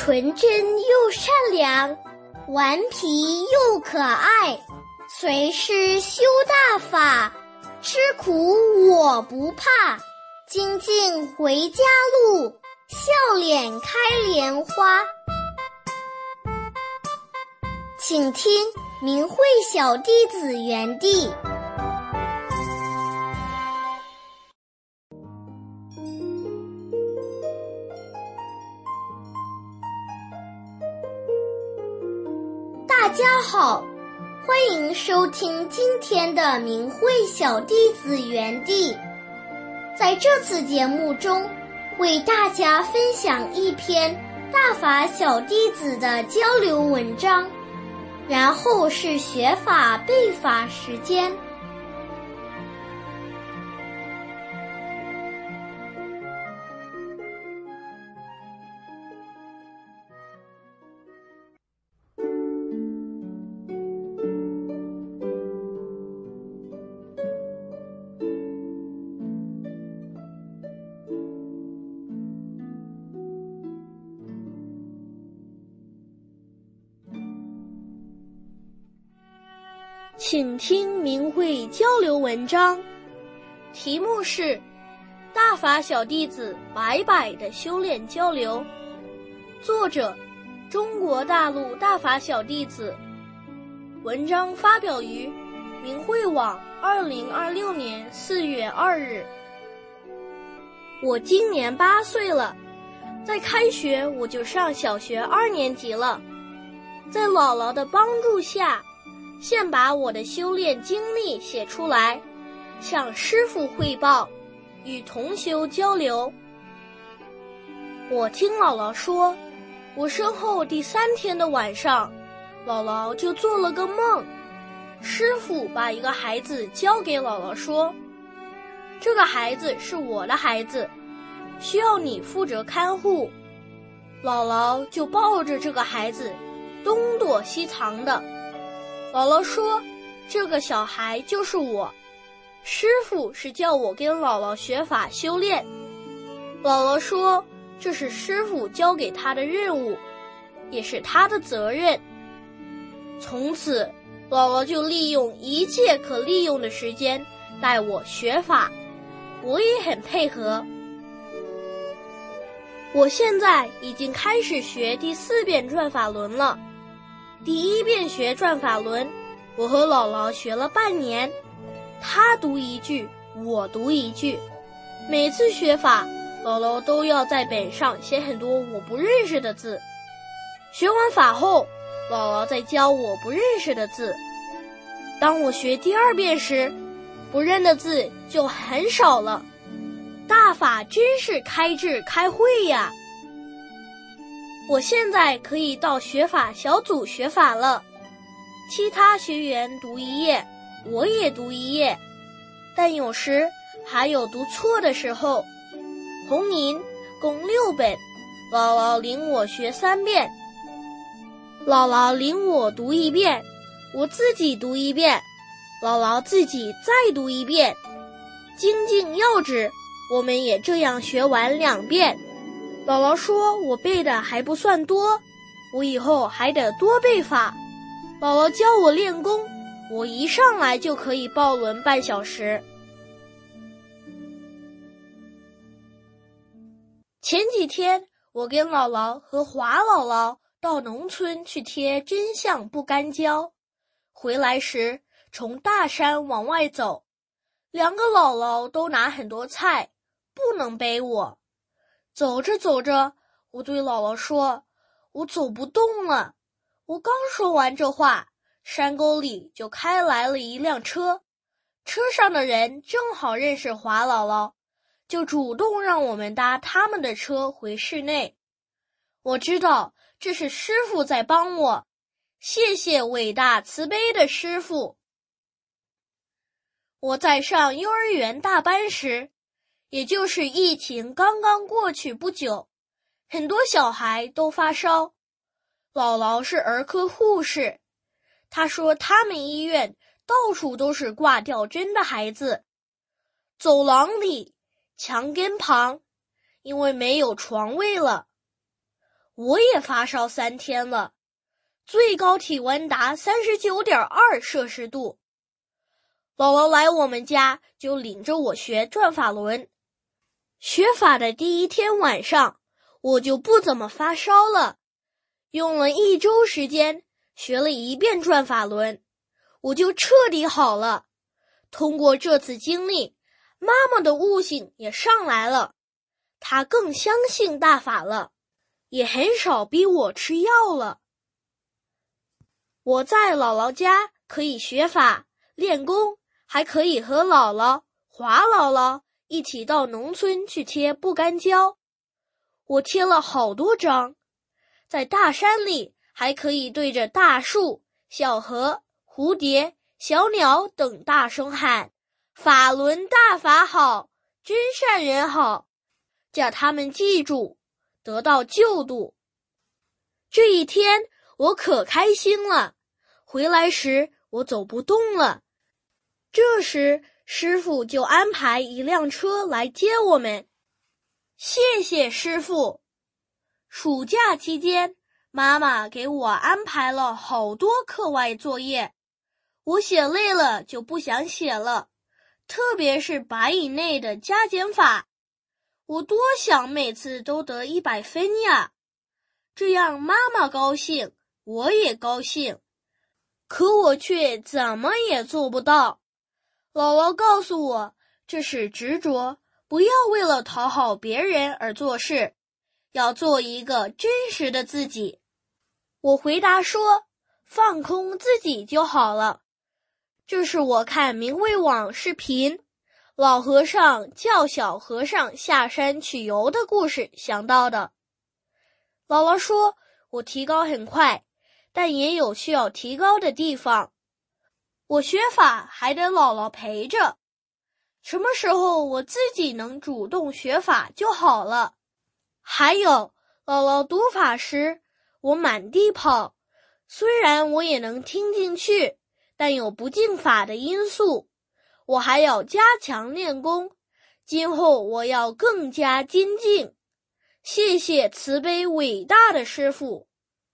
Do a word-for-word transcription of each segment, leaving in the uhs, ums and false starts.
纯真又善良，顽皮又可爱，随师修大法，吃苦我不怕，精进回家路，笑脸开莲花。请听明慧小弟子园地。大家好，欢迎收听今天的明慧小弟子园地。在这次节目中，为大家分享一篇大法小弟子的交流文章，然后是学法背法时间。 请听明慧交流文章，题目是大法小弟子百百的修炼交流，作者中国大陆大法小弟子，文章发表于明慧网二零二六年四月二日。我今年八岁了，在开学我就上小学二年级了，在姥姥的帮助下，现把我的修炼经历写出来，向师父汇报，与同修交流。我听姥姥说，我身后第三天的晚上，姥姥就做了个梦，师父把一个孩子交给姥姥说，这个孩子是我的孩子，需要你负责看护。姥姥就抱着这个孩子东躲西藏的。姥姥说，这个小孩就是我，师父是叫我跟姥姥学法修炼。姥姥说，这是师父交给他的任务，也是他的责任。从此，姥姥就利用一切可利用的时间带我学法，我也很配合。我现在已经开始学第四遍转法轮了。第一遍学转法轮，我和姥姥学了半年，她读一句，我读一句。每次学法，姥姥都要在本上写很多我不认识的字。学完法后，姥姥再教我不认识的字。当我学第二遍时，不认的字就很少了。大法真是开智开慧呀！我现在可以到学法小组学法了，其他学员读一页，我也读一页，但有时还有读错的时候。红银共六本，姥姥领我学三遍，姥姥领我读一遍，我自己读一遍，姥姥自己再读一遍。精进要旨，我们也这样学完两遍。姥姥说我背的还不算多，我以后还得多背法。姥姥教我练功，我一上来就可以抱轮半小时。前几天我跟姥姥和华姥姥到农村去贴真相不干胶，回来时从大山往外走，两个姥姥都拿很多菜，不能背我。走着走着，我对姥姥说，我走不动了。我刚说完这话，山沟里就开来了一辆车，车上的人正好认识华姥姥，就主动让我们搭他们的车回市内。我知道这是师父在帮我，谢谢伟大慈悲的师父。我在上幼儿园大班时，也就是疫情刚刚过去不久，很多小孩都发烧。姥姥是儿科护士，她说他们医院到处都是挂吊针的孩子，走廊里、墙根旁，因为没有床位了。 我也发烧三天了，最高体温达 三十九点二 摄氏度。姥姥来我们家就领着我学转法轮。学法的第一天晚上，我就不怎么发烧了，用了一周时间学了一遍转法轮，我就彻底好了。通过这次经历，妈妈的悟性也上来了，她更相信大法了，也很少逼我吃药了。我在姥姥家可以学法、练功，还可以和姥姥、华姥姥一起到农村去贴不干胶。我贴了好多张，在大山里还可以对着大树、小河、蝴蝶、小鸟等大声喊法轮大法好，真善人好，叫他们记住，得到救度。这一天我可开心了，回来时我走不动了。这时师傅就安排一辆车来接我们，谢谢师傅。暑假期间，妈妈给我安排了好多课外作业，我写累了就不想写了，特别是百以内的加减法，我多想每次都得一百分呀，这样妈妈高兴，我也高兴，可我却怎么也做不到。姥姥告诉我，这是执着，不要为了讨好别人而做事，要做一个真实的自己。我回答说，放空自己就好了。这是我看明慧网视频，老和尚叫小和尚下山去游的故事想到的。姥姥说，我提高很快，但也有需要提高的地方。我学法还得姥姥陪着，什么时候我自己能主动学法就好了。还有，姥姥读法时，我满地跑，虽然我也能听进去，但有不敬法的因素，我还要加强练功，今后我要更加精进。谢谢慈悲伟大的师父。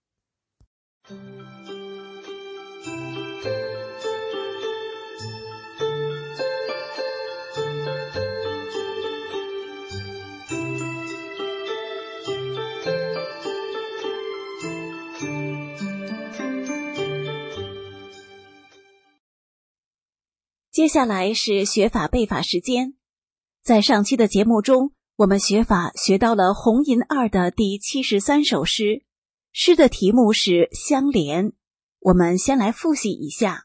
接下来是学法背法时间。在上期的节目中，我们学法学到了红银二的第七十三首诗，诗的题目是相连。我们先来复习一下。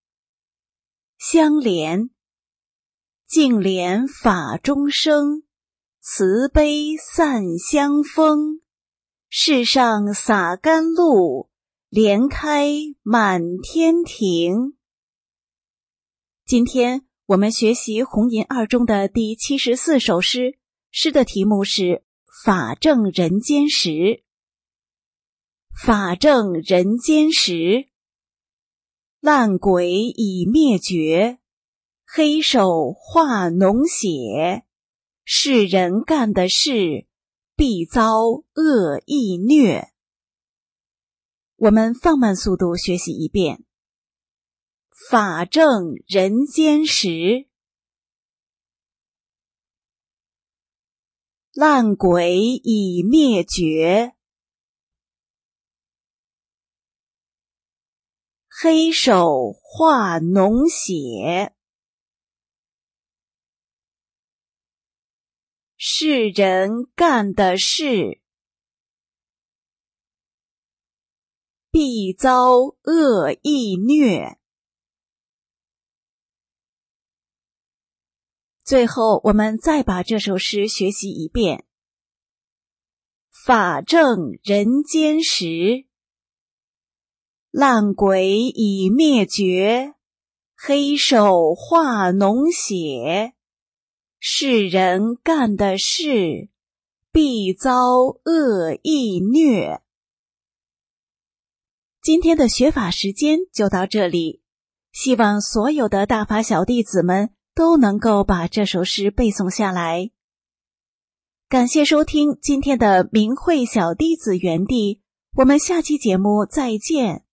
相连，净莲法中生，慈悲散香风，世上洒甘露，莲开满天庭。今天我们学习红银二中的第七十四首诗，诗的题目是法正人间时。法正人间时，烂鬼已灭绝，黑手化脓血，世人干的事，必遭恶意虐。我们放慢速度学习一遍。法正人间时，烂鬼已灭绝，黑手化脓血，世人干的事，必遭恶意虐。最后我们再把这首诗学习一遍。法正人间时，烂鬼已灭绝，黑手化脓血，世人干的事，必遭恶意虐。今天的学法时间就到这里，希望所有的大法小弟子们都能够把这首诗背诵下来。 感谢收听今天的明慧小弟子园地，我们下期节目再见。